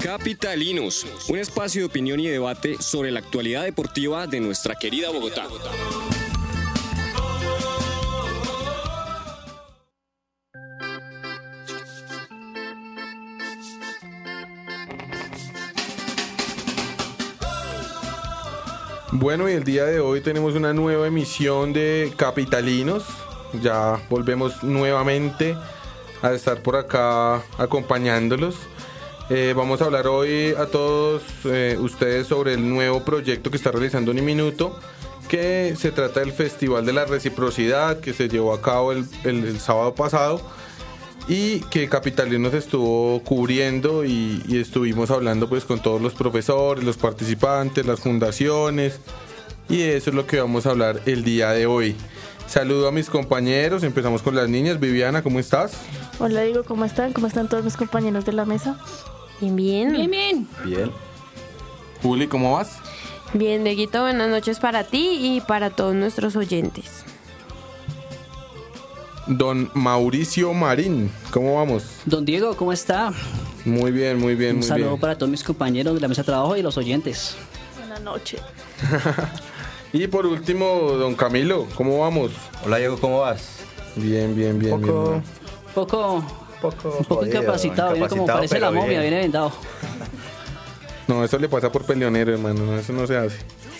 Capitalinos, un espacio de opinión y debate sobre la actualidad deportiva de nuestra querida Bogotá. Bueno, y el día de hoy tenemos una nueva emisión de Capitalinos. Ya volvemos nuevamente a estar por acá acompañándolos. Vamos a hablar hoy a todos ustedes sobre el nuevo proyecto que está realizando Uniminuto, que se trata del Festival de la Reciprocidad, que se llevó a cabo el sábado pasado y que Capitalinos estuvo cubriendo y estuvimos hablando pues con todos los profesores, los participantes, las fundaciones, y eso es lo que vamos a hablar el día de hoy. Saludo a mis compañeros, empezamos con las niñas. Viviana, ¿cómo estás? Hola, Diego, ¿cómo están? ¿Cómo están todos mis compañeros de la mesa? Bien. Juli, ¿cómo vas? Bien, Dieguito, buenas noches para ti y para todos nuestros oyentes. Don Mauricio Marín, ¿cómo vamos? Don Diego, ¿cómo está? Muy bien. Un saludo para todos mis compañeros de la mesa de trabajo y los oyentes. Buenas noches. Y por último, don Camilo, ¿cómo vamos? Hola Diego, ¿cómo vas? Bien. Un poco jodido, incapacitado, viene como parece pero la momia, bien. viene vendado. No, eso le pasa por peleonero, hermano, no, eso no se hace.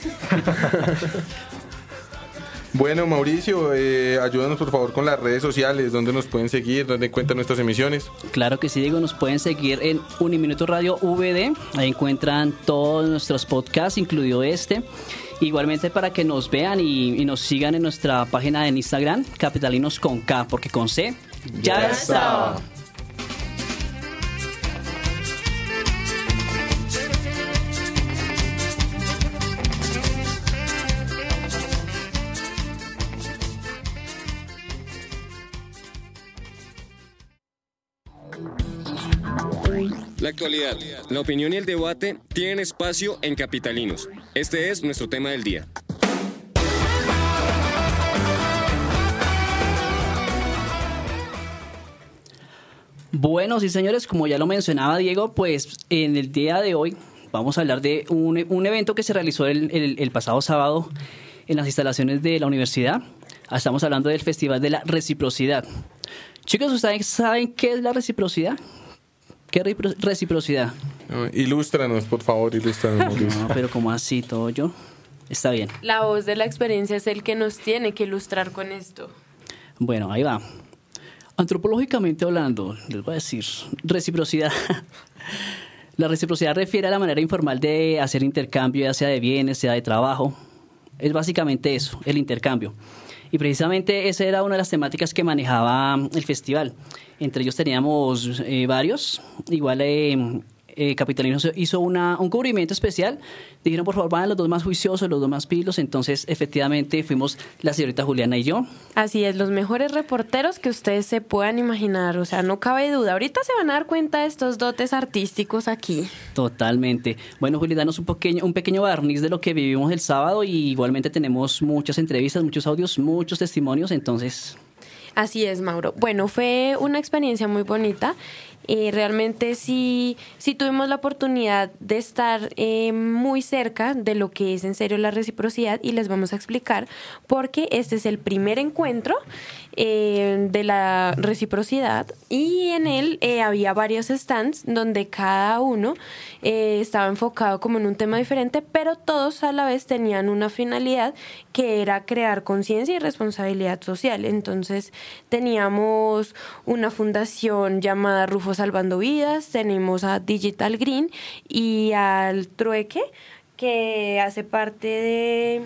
Bueno, Mauricio, ayúdanos por favor con las redes sociales, dónde nos pueden seguir, dónde encuentran nuestras emisiones. Claro que sí, Diego, nos pueden seguir en Uniminuto Radio VD, ahí encuentran todos nuestros podcasts, incluido este. Igualmente para que nos vean y nos sigan en nuestra página en Instagram, Capitalinos con K, porque con C ya estaba. La actualidad, la opinión y el debate tienen espacio en Capitalinos. Este es nuestro tema del día. Bueno, sí señores, como ya lo mencionaba Diego, pues en el día de hoy vamos a hablar de un evento que se realizó el pasado sábado en las instalaciones de la universidad. Estamos hablando del Festival de la Reciprocidad. Chicos, ¿ustedes saben qué es la reciprocidad? ¿Qué reciprocidad? No, ilústranos, por favor, Mauricio. No, pero ¿cómo así todo yo? Está bien. La voz de la experiencia es el que nos tiene que ilustrar con esto. Bueno, ahí va. Antropológicamente hablando, les voy a decir, reciprocidad. La reciprocidad refiere a la manera informal de hacer intercambio, ya sea de bienes, sea de trabajo. Es básicamente eso, el intercambio. Y precisamente esa era una de las temáticas que manejaba el festival. Entre ellos teníamos varios. Igual Capitalinos hizo un cubrimiento especial. Dijeron, por favor, van los dos más juiciosos, los dos más pilos. Entonces, efectivamente, fuimos la señorita Juliana y yo. Así es, los mejores reporteros que ustedes se puedan imaginar. O sea, no cabe duda. Ahorita se van a dar cuenta de estos dotes artísticos aquí. Totalmente. Bueno, Juli, danos un pequeño barniz de lo que vivimos el sábado. Y igualmente tenemos muchas entrevistas, muchos audios, muchos testimonios. Entonces... Así es, Mauro. Bueno, fue una experiencia muy bonita. Realmente sí tuvimos la oportunidad de estar muy cerca de lo que es en serio la reciprocidad, y les vamos a explicar porque este es el primer encuentro de la reciprocidad, y en él había varios stands donde cada uno estaba enfocado como en un tema diferente, pero todos a la vez tenían una finalidad que era crear conciencia y responsabilidad social. Entonces teníamos una fundación llamada Rufo Salvando Vidas, tenemos a Digital Green y al Trueque, que hace parte de...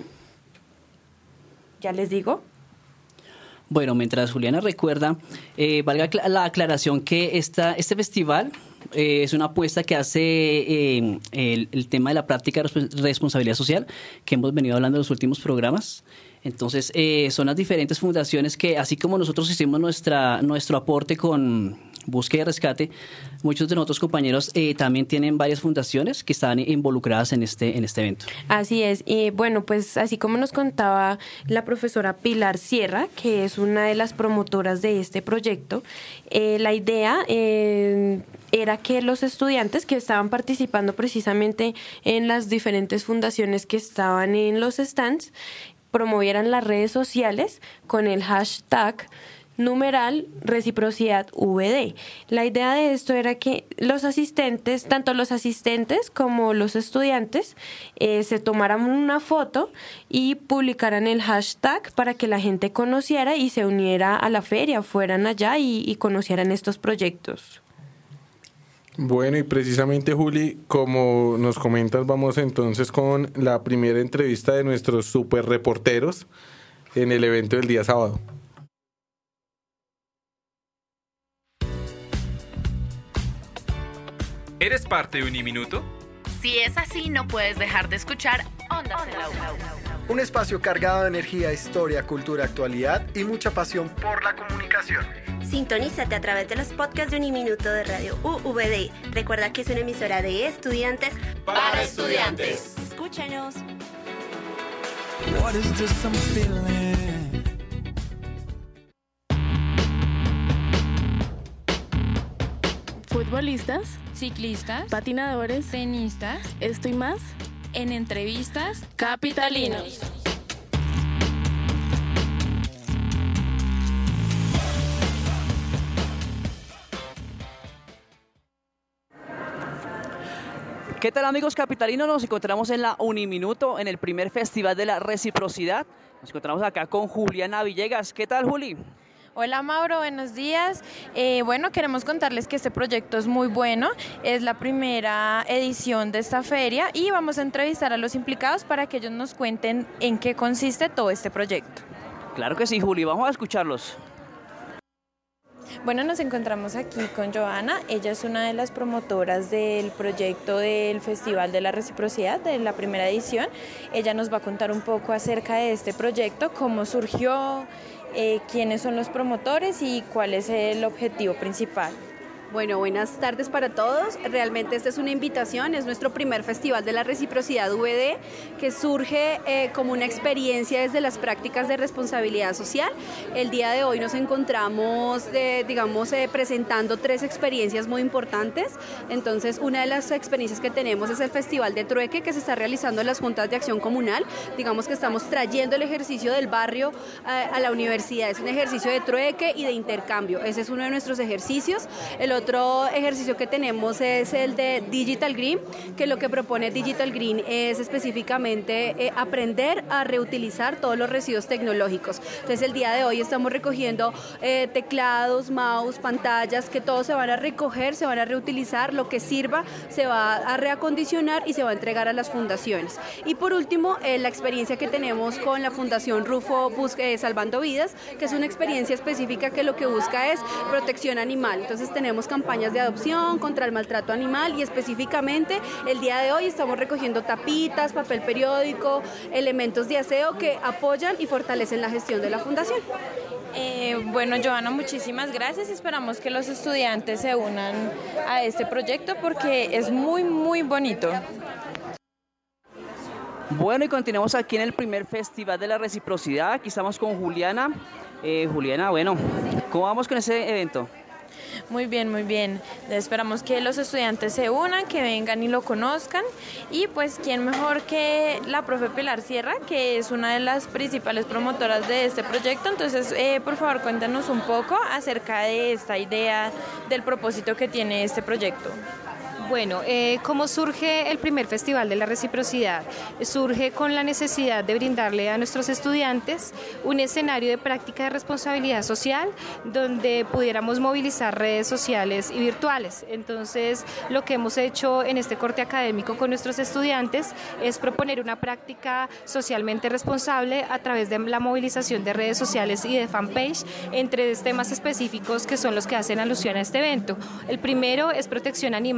ya les digo. Bueno, mientras Juliana recuerda, valga la aclaración que este festival es una apuesta que hace el tema de la práctica de responsabilidad social, que hemos venido hablando en los últimos programas. Entonces, son las diferentes fundaciones que, así como nosotros hicimos nuestro aporte con búsqueda y rescate, muchos de nuestros compañeros también tienen varias fundaciones que están involucradas en este evento. Así es. Y bueno, pues así como nos contaba la profesora Pilar Sierra, que es una de las promotoras de este proyecto, la idea era que los estudiantes que estaban participando precisamente en las diferentes fundaciones que estaban en los stands promovieran las redes sociales con el hashtag #reciprocidadVD. La idea de esto era que los asistentes, tanto los asistentes como los estudiantes, se tomaran una foto y publicaran el hashtag para que la gente conociera y se uniera a la feria, fueran allá y conocieran estos proyectos. Bueno, y precisamente, Juli, como nos comentas, vamos entonces con la primera entrevista de nuestros super reporteros en el evento del día sábado. ¿Eres parte de Uniminuto? Si es así, no puedes dejar de escuchar Ondas en la U. Un espacio cargado de energía, historia, cultura, actualidad y mucha pasión por la comunicación. Sintonízate a través de los podcasts de Uniminuto de Radio UVD. Recuerda que es una emisora de estudiantes para estudiantes. Escúchanos. What is this I'm feeling? Futbolistas, ciclistas, patinadores, tenistas, esto y más en entrevistas capitalinos. ¿Qué tal, amigos capitalinos? Nos encontramos en la Uniminuto, en el primer Festival de la Reciprocidad. Nos encontramos acá con Juliana Villegas. ¿Qué tal, Juli? Hola Mauro, buenos días. Bueno, queremos contarles que este proyecto es muy bueno, es la primera edición de esta feria y vamos a entrevistar a los implicados para que ellos nos cuenten en qué consiste todo este proyecto. Claro que sí, Juli, vamos a escucharlos. Bueno, nos encontramos aquí con Joana, ella es una de las promotoras del proyecto del Festival de la Reciprocidad de la primera edición. Ella nos va a contar un poco acerca de este proyecto, cómo surgió, quiénes son los promotores y cuál es el objetivo principal. Bueno, buenas tardes para todos. Realmente esta es una invitación, es nuestro primer Festival de la Reciprocidad VD, que surge como una experiencia desde las prácticas de responsabilidad social. El día de hoy nos encontramos, presentando 3 experiencias muy importantes. Entonces, una de las experiencias que tenemos es el Festival de Trueque, que se está realizando en las Juntas de Acción Comunal. Digamos que estamos trayendo el ejercicio del barrio a la universidad. Es un ejercicio de trueque y de intercambio. Ese es uno de nuestros ejercicios. El otro ejercicio que tenemos es el de Digital Green, que lo que propone Digital Green es específicamente aprender a reutilizar todos los residuos tecnológicos. Entonces el día de hoy estamos recogiendo teclados, mouse, pantallas, que todos se van a recoger, se van a reutilizar, lo que sirva se va a reacondicionar y se va a entregar a las fundaciones. Y por último, la experiencia que tenemos con la Fundación Rufo Salvando Vidas, que es una experiencia específica que lo que busca es protección animal. Entonces tenemos campañas de adopción contra el maltrato animal y específicamente el día de hoy estamos recogiendo tapitas, papel periódico, elementos de aseo que apoyan y fortalecen la gestión de la fundación. Bueno, Joana, muchísimas gracias. Esperamos que los estudiantes se unan a este proyecto porque es muy, muy bonito. Bueno, y continuamos aquí en el primer Festival de la Reciprocidad. Aquí estamos con Juliana. Juliana, bueno, ¿cómo vamos con ese evento? Muy bien, muy bien. Esperamos que los estudiantes se unan, que vengan y lo conozcan. Y pues, ¿quién mejor que la profe Pilar Sierra, que es una de las principales promotoras de este proyecto? Entonces, por favor, cuéntanos un poco acerca de esta idea, del propósito que tiene este proyecto. Bueno, ¿cómo surge el primer Festival de la Reciprocidad? Surge con la necesidad de brindarle a nuestros estudiantes un escenario de práctica de responsabilidad social donde pudiéramos movilizar redes sociales y virtuales. Entonces, lo que hemos hecho en este corte académico con nuestros estudiantes es proponer una práctica socialmente responsable a través de la movilización de redes sociales y de fanpage en 3 temas específicos que son los que hacen alusión a este evento. El primero es protección animal, en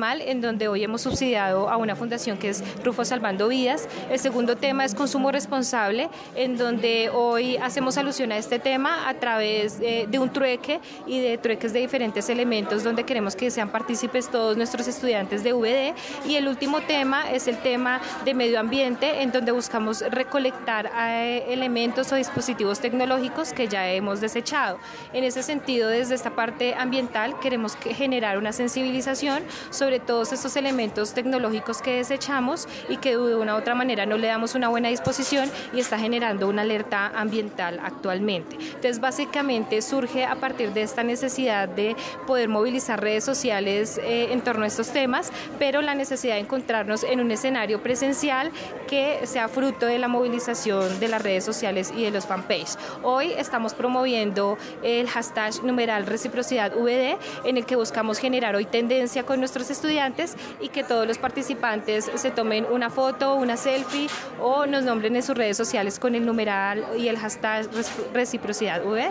donde hoy hemos subsidiado a una fundación que es Rufo Salvando Vidas. El segundo tema es consumo responsable, en donde hoy hacemos alusión a este tema a través de un trueque y de trueques de diferentes elementos, donde queremos que sean partícipes todos nuestros estudiantes de VD. Y el último tema es el tema de medio ambiente, en donde buscamos recolectar elementos o dispositivos tecnológicos que ya hemos desechado. En ese sentido, desde esta parte ambiental, queremos generar una sensibilización sobre todos estos elementos tecnológicos que desechamos y que de una u otra manera no le damos una buena disposición y está generando una alerta ambiental actualmente. Entonces, básicamente surge a partir de esta necesidad de poder movilizar redes sociales en torno a estos temas, pero la necesidad de encontrarnos en un escenario presencial que sea fruto de la movilización de las redes sociales y de los fanpage. Hoy estamos promoviendo el hashtag #reciprocidad VD, en el que buscamos generar hoy tendencia con nuestros estudiantes y que todos los participantes se tomen una foto, una selfie o nos nombren en sus redes sociales con el numeral y el hashtag reciprocidad VD.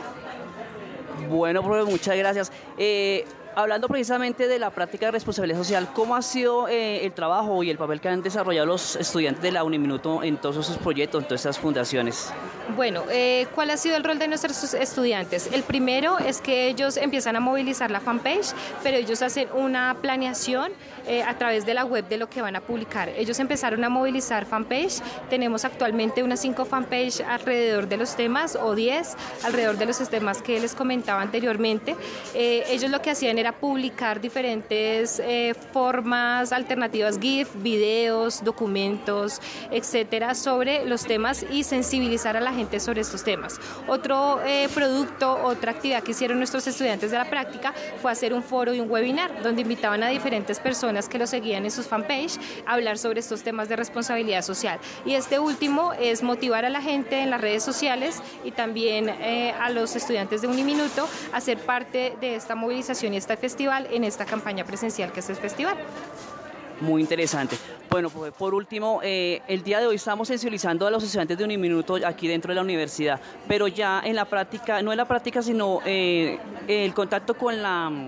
Bueno, profe, muchas gracias. Hablando precisamente de la práctica de responsabilidad social, ¿cómo ha sido el trabajo y el papel que han desarrollado los estudiantes de la Uniminuto en todos esos proyectos, en todas estas fundaciones? Bueno, ¿cuál ha sido el rol de nuestros estudiantes? El primero es que ellos empiezan a movilizar la fanpage, pero ellos hacen una planeación a través de la web de lo que van a publicar. Ellos empezaron a movilizar fanpage, tenemos actualmente unas 5 fanpage alrededor de los temas o 10 alrededor de los temas que les comentaba anteriormente. Ellos lo que hacían era publicar diferentes formas alternativas, GIF, videos, documentos, etcétera, sobre los temas y sensibilizar a la gente sobre estos temas. Otro producto, otra actividad que hicieron nuestros estudiantes de la práctica fue hacer un foro y un webinar donde invitaban a diferentes personas que lo seguían en sus fanpage a hablar sobre estos temas de responsabilidad social. Y este último es motivar a la gente en las redes sociales y también a los estudiantes de Uniminuto a ser parte de esta movilización y este festival en esta campaña presencial que es el festival. Muy interesante. Bueno, pues por último, el día de hoy estamos sensibilizando a los estudiantes de Uniminuto aquí dentro de la universidad, pero ya en la práctica, no en la práctica, sino el contacto con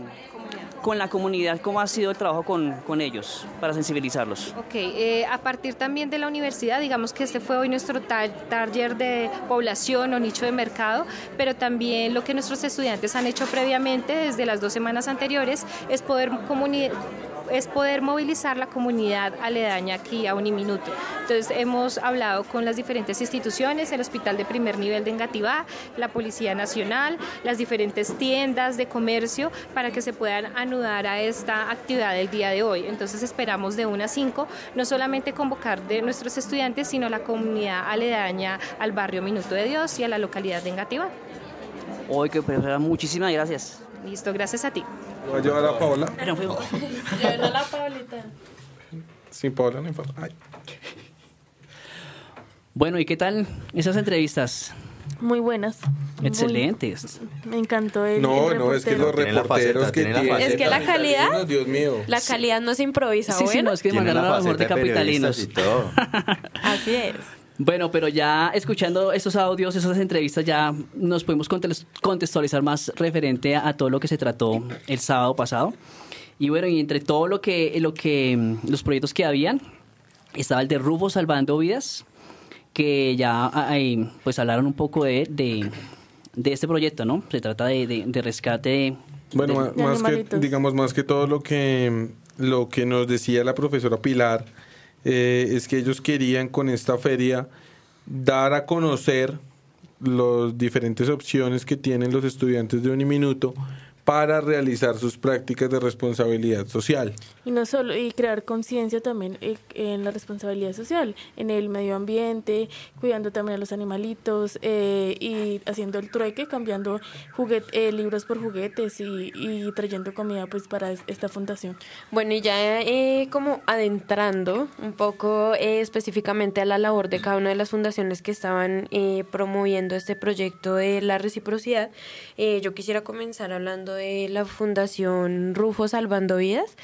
la comunidad, ¿cómo ha sido el trabajo con ellos para sensibilizarlos? Ok, a partir también de la universidad, digamos que este fue hoy nuestro taller de población o nicho de mercado, pero también lo que nuestros estudiantes han hecho previamente desde las 2 semanas anteriores es poder movilizar la comunidad aledaña aquí a Uniminuto. Entonces hemos hablado con las diferentes instituciones, el Hospital de Primer Nivel de Engativá, la Policía Nacional, las diferentes tiendas de comercio para que se puedan anudar a esta actividad del día de hoy. Entonces esperamos de 1 a 5 no solamente convocar de nuestros estudiantes, sino la comunidad aledaña al barrio Minuto de Dios y a la localidad de Engativá. Hoy que profesora, muchísimas gracias. Listo, gracias a ti. ¿Voy a llevar a Paola? Llévala a la Paulita. Sin Paola no importa. Ay. Bueno, ¿y qué tal esas entrevistas? Muy buenas. Excelentes. Me encantó el No, reportero. es que los reporteros que tienen. Es que la calidad, Dios mío. la calidad no se improvisa, Sí, bueno. no, es que mandaron a lo mejor de capitalinos. Y todo. Así es. Bueno, pero ya escuchando estos audios, esas entrevistas, ya nos podemos contextualizar más referente a todo lo que se trató el sábado pasado. Y bueno, y entre todo lo que los proyectos que habían, estaba el de Rufo Salvando Vidas, que ya pues hablaron un poco de este proyecto, ¿no? Se trata de rescate. Bueno, más que todo lo que nos decía la profesora Pilar, es que ellos querían con esta feria dar a conocer las diferentes opciones que tienen los estudiantes de Uniminuto para realizar sus prácticas de responsabilidad social. Y no solo, y crear conciencia también en la responsabilidad social, en el medio ambiente, cuidando también a los animalitos, y haciendo el trueque, cambiando libros por juguetes y trayendo comida pues para esta fundación. Bueno, y ya como adentrando un poco específicamente a la labor de cada una de las fundaciones que estaban promoviendo este proyecto de la reciprocidad, yo quisiera comenzar hablando de la Fundación Rufo Salvando Vidas.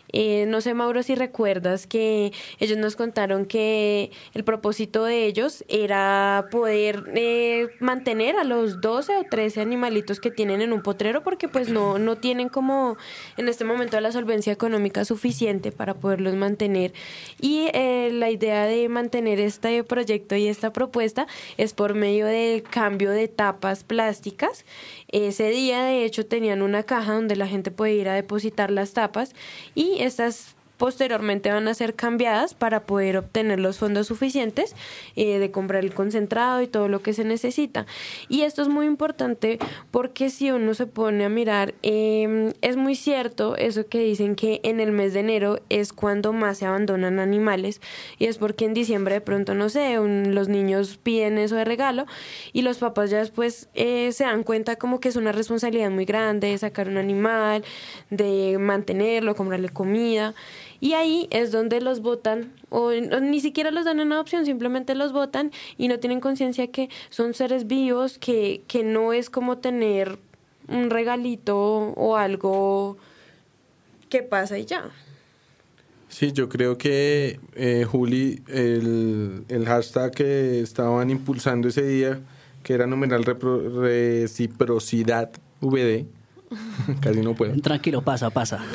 No sé, Mauro, si recuerdas que ellos nos contaron que el propósito de ellos era poder mantener a los 12 o 13 animalitos que tienen en un potrero, porque pues no tienen como en este momento la solvencia económica suficiente para poderlos mantener. Y la idea de mantener este proyecto y esta propuesta es por medio del cambio de tapas plásticas. Ese día, de hecho, tenían una caja donde la gente puede ir a depositar las tapas y estas posteriormente van a ser cambiadas para poder obtener los fondos suficientes de comprar el concentrado y todo lo que se necesita. Y esto es muy importante porque si uno se pone a mirar, es muy cierto eso que dicen que en el mes de enero es cuando más se abandonan animales, y es porque en diciembre de pronto, no sé, los niños piden eso de regalo y los papás ya después se dan cuenta como que es una responsabilidad muy grande de sacar un animal, de mantenerlo, comprarle comida. Y ahí es donde los botan, o ni siquiera los dan en adopción, simplemente los botan y no tienen conciencia que son seres vivos, que no es como tener un regalito o algo que pasa y ya. Sí, yo creo que, Juli, el hashtag que estaban impulsando ese día, que era numeral reciprocidad VD, casi no puedo. Tranquilo, pasa.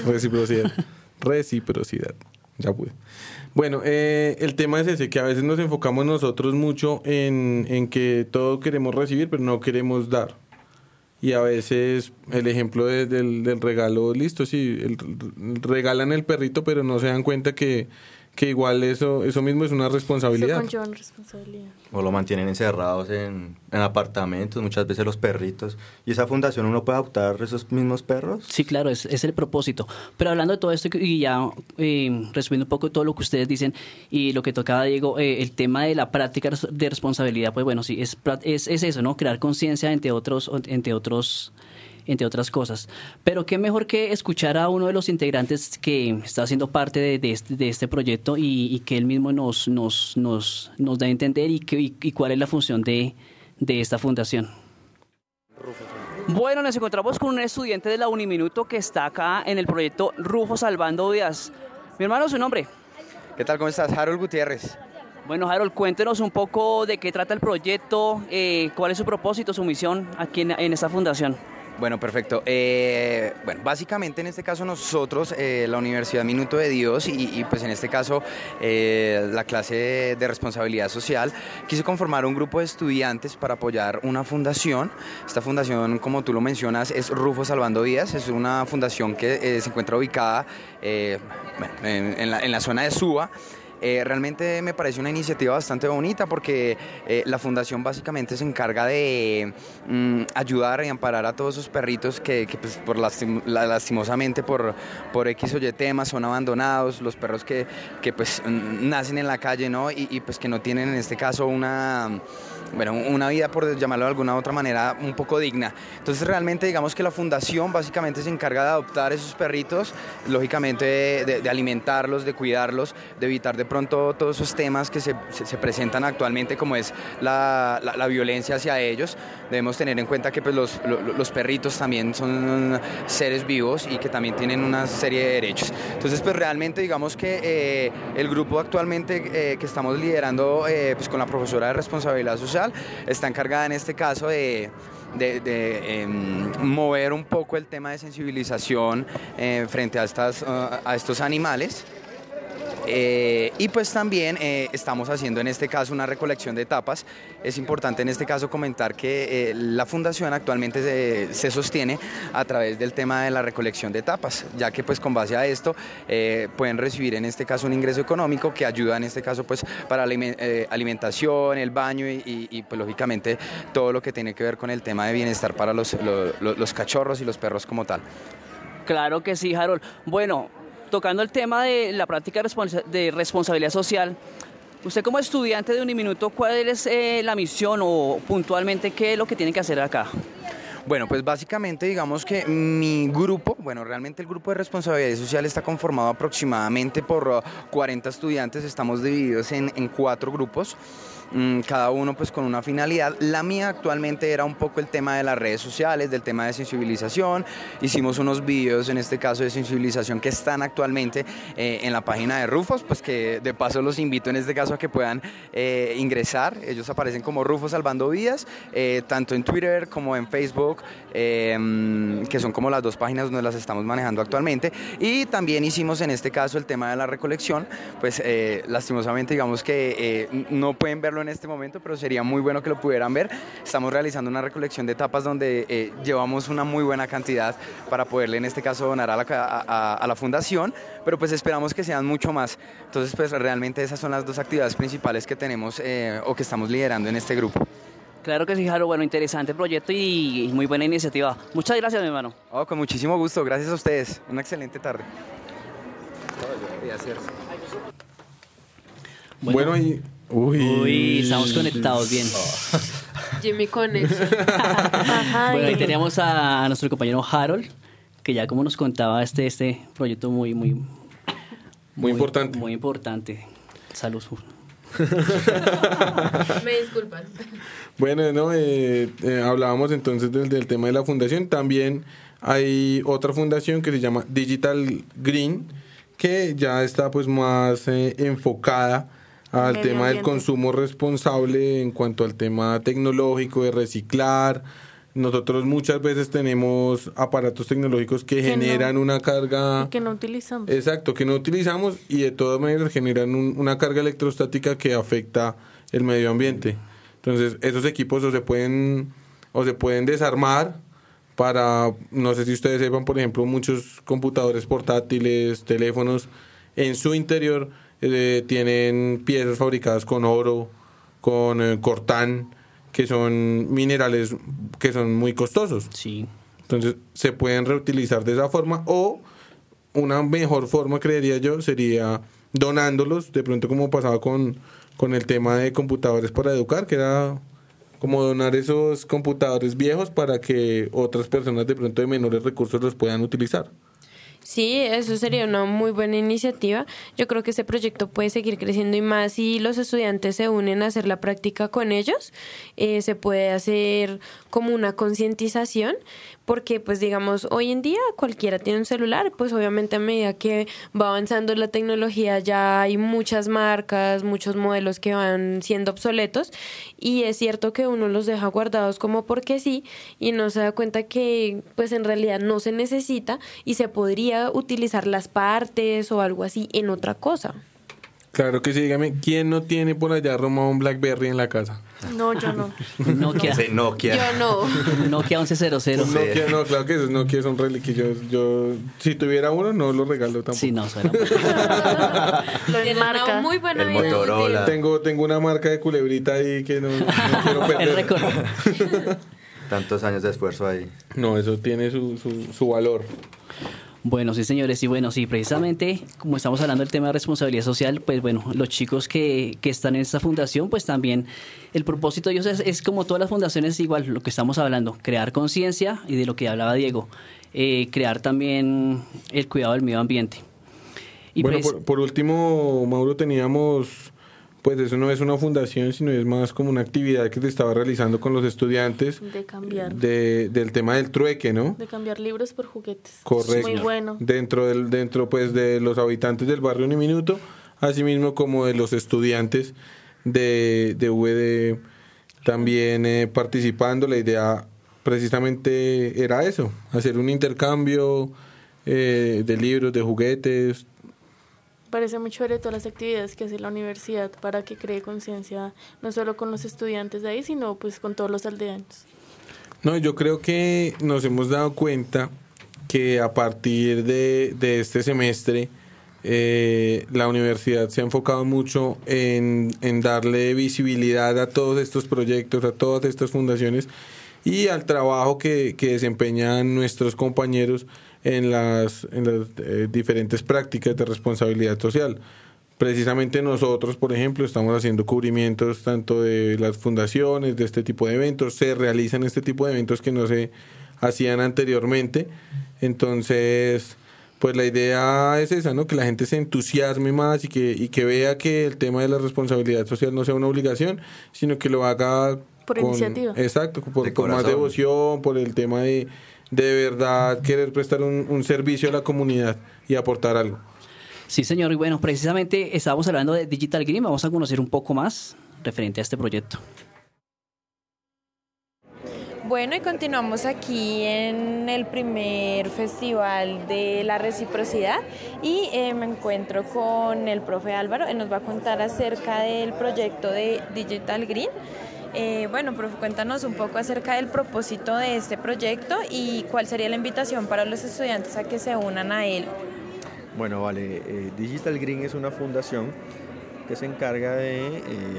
Reciprocidad, ya pude. Bueno, el tema es ese, que a veces nos enfocamos nosotros mucho en que todo queremos recibir, pero no queremos dar. Y a veces el ejemplo del regalo, listo, sí, regalan el perrito, pero no se dan cuenta que igual eso mismo es una responsabilidad. Eso conlleva responsabilidad. O lo mantienen encerrados en apartamentos, muchas veces los perritos. ¿Y esa fundación uno puede adoptar esos mismos perros? Sí, claro, es el propósito. Pero hablando de todo esto y ya resumiendo un poco todo lo que ustedes dicen y lo que tocaba, Diego, el tema de la práctica de responsabilidad, pues bueno, sí, es eso, ¿no? Crear conciencia entre otras cosas. Pero qué mejor que escuchar a uno de los integrantes que está haciendo parte de este proyecto y que él mismo nos da a entender y cuál es la función de esta fundación. Bueno, nos encontramos con un estudiante de la Uniminuto que está acá en el proyecto Rufo Salvando Vidas. Mi hermano, ¿su nombre? ¿Qué tal? ¿Cómo estás? Harold Gutiérrez. Bueno, Harold, cuéntenos un poco de qué trata el proyecto, cuál es su propósito, su misión aquí en esta fundación. Bueno, perfecto. Básicamente en este caso nosotros, la Universidad Minuto de Dios y pues en este caso la clase de responsabilidad social, quiso conformar un grupo de estudiantes para apoyar una fundación. Esta fundación, como tú lo mencionas, es Rufo Salvando Vidas. Es una fundación que se encuentra ubicada en la zona de Suba. Realmente me parece una iniciativa bastante bonita porque la fundación básicamente se encarga de ayudar y amparar a todos esos perritos que pues, lastimosamente por X o Y temas son abandonados, los perros que pues nacen en la calle, ¿no? Y pues que no tienen en este caso una vida, por llamarlo de alguna otra manera, un poco digna. Entonces realmente digamos que la fundación básicamente se encarga de adoptar esos perritos, lógicamente de alimentarlos, de cuidarlos, de evitar de pronto todos esos temas que se presentan actualmente, como es la violencia hacia ellos. Debemos tener en cuenta que pues, los perritos también son seres vivos y que también tienen una serie de derechos. Entonces pues realmente digamos que el grupo actualmente que estamos liderando pues, con la profesora de responsabilidad social está encargada en este caso de mover un poco el tema de sensibilización frente a estos animales. Y pues también estamos haciendo en este caso una recolección de tapas. Es importante en este caso comentar que la fundación actualmente se sostiene a través del tema de la recolección de tapas, ya que pues con base a esto pueden recibir en este caso un ingreso económico que ayuda en este caso pues para alimentación, el baño y pues lógicamente todo lo que tiene que ver con el tema de bienestar para los cachorros y los perros como tal. Claro que sí, Harold. Bueno, tocando el tema de la práctica de responsabilidad social, usted como estudiante de Uniminuto, ¿cuál es la misión o puntualmente qué es lo que tiene que hacer acá? Bueno, pues básicamente digamos que mi grupo, realmente el grupo de responsabilidad social está conformado aproximadamente por 40 estudiantes, estamos divididos en 4 grupos. cada uno pues con una finalidad. La mía actualmente era un poco el tema de las redes sociales, del tema de sensibilización. Hicimos unos videos en este caso de sensibilización que están actualmente en la página de Rufos, pues que de paso los invito en este caso a que puedan ingresar. Ellos aparecen como Rufos Salvando Vidas, tanto en Twitter como en Facebook, que son como las dos páginas donde las estamos manejando actualmente. Y también hicimos en este caso el tema de la recolección, pues lastimosamente digamos que no pueden verlo en este momento, pero sería muy bueno que lo pudieran ver. Estamos realizando una recolección de tapas donde llevamos una muy buena cantidad para poderle en este caso donar a la fundación, pero pues esperamos que sean mucho más. Entonces pues realmente esas son las dos actividades principales que tenemos o que estamos liderando en este grupo. Claro que sí, Jaro. Bueno, interesante proyecto y muy buena iniciativa. Muchas gracias, mi hermano. Oh, con muchísimo gusto. Gracias a ustedes. Una excelente tarde. Bueno, y... Uy, estamos conectados bien. Jimmy Connection. Bueno, ahí teníamos a nuestro compañero Harold, que ya como nos contaba este proyecto muy importante. Muy importante. Salud. Me disculpan. Bueno, no, hablábamos entonces del tema de la fundación. También hay otra fundación que se llama Digital Green, que ya está pues más enfocada al tema del consumo responsable en cuanto al tema tecnológico, de reciclar. Nosotros muchas veces tenemos aparatos tecnológicos que generan una carga... que no utilizamos. Exacto, que no utilizamos y de todas maneras generan una carga electrostática que afecta el medio ambiente. Entonces, esos equipos o se pueden desarmar para, no sé si ustedes sepan, por ejemplo, muchos computadores portátiles, teléfonos, en su interior tienen piezas fabricadas con oro, con coltán, que son minerales que son muy costosos. Sí. Entonces, se pueden reutilizar de esa forma, o una mejor forma, creería yo, sería donándolos, de pronto como pasaba con el tema de computadores para educar, que era como donar esos computadores viejos para que otras personas de pronto de menores recursos los puedan utilizar. Sí, eso sería una muy buena iniciativa. Yo creo que este proyecto puede seguir creciendo y más si los estudiantes se unen a hacer la práctica con ellos. Se puede hacer como una concientización, porque pues digamos hoy en día cualquiera tiene un celular, pues obviamente a medida que va avanzando la tecnología ya hay muchas marcas, muchos modelos que van siendo obsoletos y es cierto que uno los deja guardados como porque sí y no se da cuenta que pues en realidad no se necesita y se podría utilizar las partes o algo así en otra cosa. Claro que sí, dígame, ¿quién no tiene por allá Roma un BlackBerry en la casa? No, yo no. Nokia. Nokia. Yo no. Nokia 1100. Nokia, no, claro que esos Nokia son reliquios. Yo, si tuviera uno, no lo regalo tampoco. Sí, no, suena lo enmarca. Muy buena el vida Motorola. Tengo una marca de culebrita ahí que no quiero perder. El récord. Tantos años de esfuerzo ahí. No, eso tiene su valor. Bueno, sí, señores, y bueno, sí, precisamente como estamos hablando del tema de responsabilidad social, pues bueno, los chicos que están en esta fundación, pues también el propósito de ellos es como todas las fundaciones, igual lo que estamos hablando, crear conciencia y de lo que hablaba Diego, crear también el cuidado del medio ambiente. Y bueno, por último, Mauro, teníamos, pues eso no es una fundación, sino es más como una actividad que se estaba realizando con los estudiantes. De cambiar. Del tema del trueque, ¿no? De cambiar libros por juguetes. Correcto. Muy bueno. Dentro pues de los habitantes del barrio Uniminuto, así mismo como de los estudiantes de VD también participando. La idea precisamente era eso, hacer un intercambio de libros, de juguetes. Parece muy chévere todas las actividades que hace la universidad para que cree conciencia no solo con los estudiantes de ahí, sino pues con todos los aldeanos. No, yo creo que nos hemos dado cuenta que a partir de este semestre la universidad se ha enfocado mucho en darle visibilidad a todos estos proyectos, a todas estas fundaciones y al trabajo que desempeñan nuestros compañeros en las diferentes prácticas de responsabilidad social. Precisamente nosotros, por ejemplo, estamos haciendo cubrimientos tanto de las fundaciones, de este tipo de eventos, se realizan este tipo de eventos que no se hacían anteriormente. Entonces, pues la idea es esa, ¿no? Que la gente se entusiasme más y que vea que el tema de la responsabilidad social no sea una obligación, sino que lo haga por iniciativa. Exacto, con más devoción, por el tema de verdad querer prestar un servicio a la comunidad y aportar algo. Sí, señor, y bueno, precisamente estábamos hablando de Digital Green, vamos a conocer un poco más referente a este proyecto. Bueno, y continuamos aquí en el primer festival de la reciprocidad y me encuentro con el profe Álvaro, él nos va a contar acerca del proyecto de Digital Green. Bueno, profe, cuéntanos un poco acerca del propósito de este proyecto y cuál sería la invitación para los estudiantes a que se unan a él. Bueno, vale, Digital Green es una fundación que se encarga de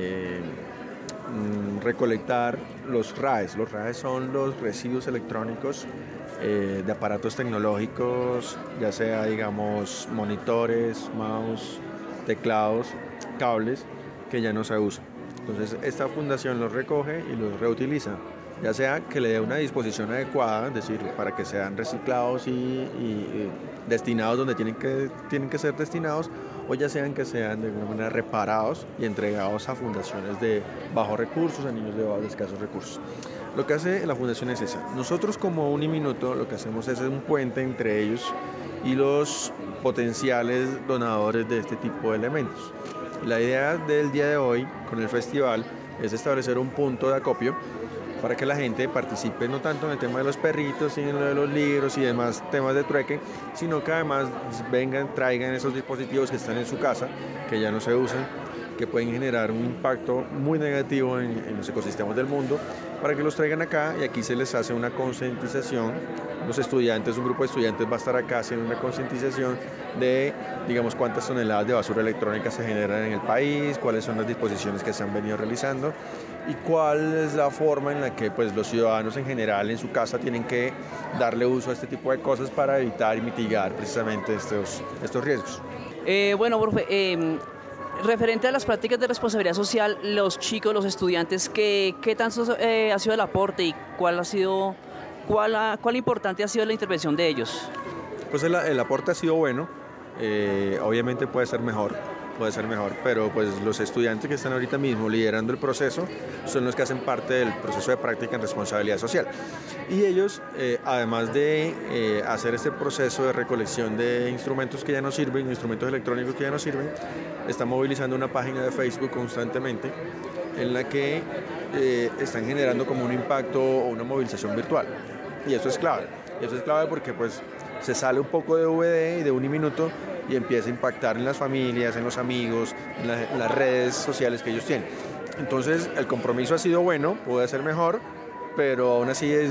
recolectar los RAEs. Los RAEs son los residuos electrónicos de aparatos tecnológicos, ya sea, digamos, monitores, mouse, teclados, cables, que ya no se usan. Entonces, esta fundación los recoge y los reutiliza, ya sea que le dé una disposición adecuada, es decir, para que sean reciclados y destinados donde tienen que ser destinados, o ya sean que sean de alguna manera reparados y entregados a fundaciones de bajos recursos, a niños de escasos recursos. Lo que hace la fundación es esa. Nosotros como Uniminuto lo que hacemos es un puente entre ellos y los potenciales donadores de este tipo de elementos. La idea del día de hoy con el festival es establecer un punto de acopio para que la gente participe no tanto en el tema de los perritos, sino en lo de los libros y demás temas de trueque, sino que además traigan esos dispositivos que están en su casa, que ya no se usan, que pueden generar un impacto muy negativo en los ecosistemas del mundo, para que los traigan acá y aquí se les hace una concientización. Los estudiantes, un grupo de estudiantes va a estar acá haciendo una concientización de, digamos, cuántas toneladas de basura electrónica se generan en el país, cuáles son las disposiciones que se han venido realizando y cuál es la forma en la que pues, los ciudadanos en general en su casa tienen que darle uso a este tipo de cosas para evitar y mitigar precisamente estos riesgos. Bueno, profe, referente a las prácticas de responsabilidad social, los chicos, los estudiantes, ¿qué tanto ha sido el aporte y cuál importante ha sido la intervención de ellos? Pues el aporte ha sido bueno, obviamente puede ser mejor, pero pues los estudiantes que están ahorita mismo liderando el proceso son los que hacen parte del proceso de práctica en responsabilidad social. Y ellos, además de hacer este proceso de recolección de instrumentos que ya no sirven, instrumentos electrónicos que ya no sirven, están movilizando una página de Facebook constantemente en la que están generando como un impacto o una movilización virtual. Y eso es clave. Eso es clave porque pues se sale un poco de VD y de Uniminuto y empieza a impactar en las familias, en los amigos, en las redes sociales que ellos tienen. Entonces el compromiso ha sido bueno, puede ser mejor, pero aún así es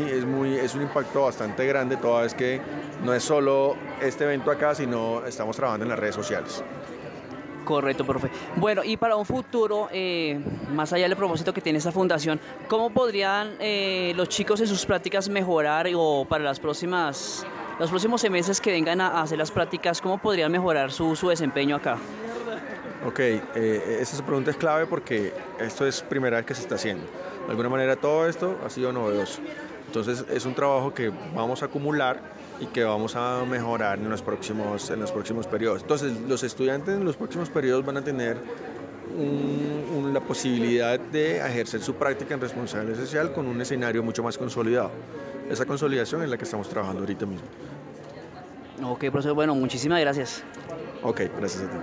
un impacto bastante grande, toda vez que no es solo este evento acá, sino estamos trabajando en las redes sociales. Correcto, profe. Bueno, y para un futuro, más allá del propósito que tiene esta fundación, ¿cómo podrían los chicos en sus prácticas mejorar o para los próximos semestres que vengan a hacer las prácticas, cómo podrían mejorar su desempeño acá? Ok, esa pregunta es clave porque esto es primera vez que se está haciendo. De alguna manera todo esto ha sido novedoso. Entonces es un trabajo que vamos a acumular y que vamos a mejorar en los próximos periodos. Entonces los estudiantes en los próximos periodos van a tener la posibilidad de ejercer su práctica en responsabilidad social con un escenario mucho más consolidado. Esa consolidación es la que estamos trabajando ahorita mismo. Ok, profesor, bueno, muchísimas gracias. Ok, gracias a ti.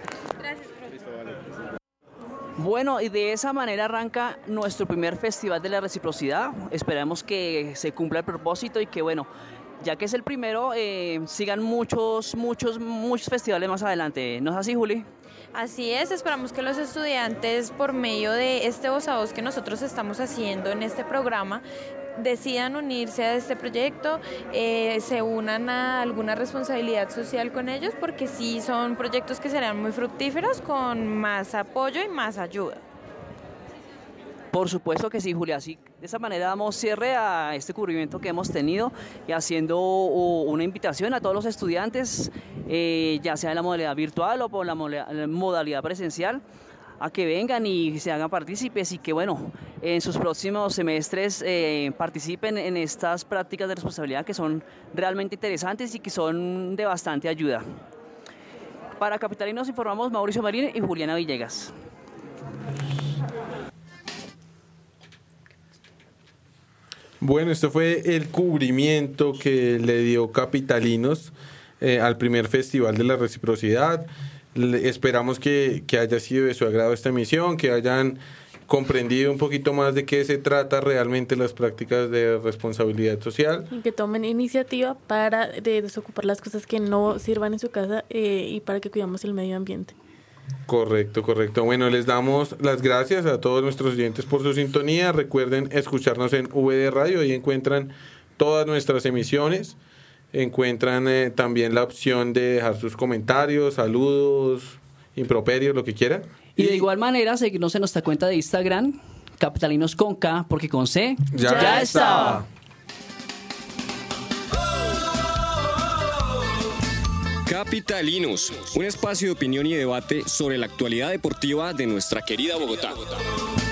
Bueno, y de esa manera arranca nuestro primer Festival de la Reciprocidad. Esperamos que se cumpla el propósito y que, bueno, ya que es el primero, sigan muchos festivales más adelante. ¿No es así, Juli? Así es, esperamos que los estudiantes, por medio de este voz a voz que nosotros estamos haciendo en este programa, decidan unirse a este proyecto, se unan a alguna responsabilidad social con ellos, porque sí son proyectos que serán muy fructíferos, con más apoyo y más ayuda. Por supuesto que sí, Julia. Así, de esa manera damos cierre a este cubrimiento que hemos tenido y haciendo una invitación a todos los estudiantes, ya sea en la modalidad virtual o por la modalidad presencial, a que vengan y se hagan partícipes y que, bueno, en sus próximos semestres participen en estas prácticas de responsabilidad que son realmente interesantes y que son de bastante ayuda. Para Capitalinos informamos Mauricio Marín y Juliana Villegas. Bueno, esto fue el cubrimiento que le dio Capitalinos al primer Festival de la Reciprocidad. Esperamos que haya sido de su agrado esta emisión, que hayan comprendido un poquito más de qué se trata realmente las prácticas de responsabilidad social. Y que tomen iniciativa para desocupar las cosas que no sirvan en su casa y para que cuidemos el medio ambiente. Correcto. Bueno, les damos las gracias a todos nuestros oyentes por su sintonía. Recuerden escucharnos en VD Radio, ahí encuentran todas nuestras emisiones. Encuentran también la opción de dejar sus comentarios, saludos, improperios, lo que quieran. Y de igual manera, seguirnos en nuestra cuenta de Instagram, Capitalinos con K, porque con C ya estaba. Capitalinos, un espacio de opinión y debate sobre la actualidad deportiva de nuestra querida Bogotá.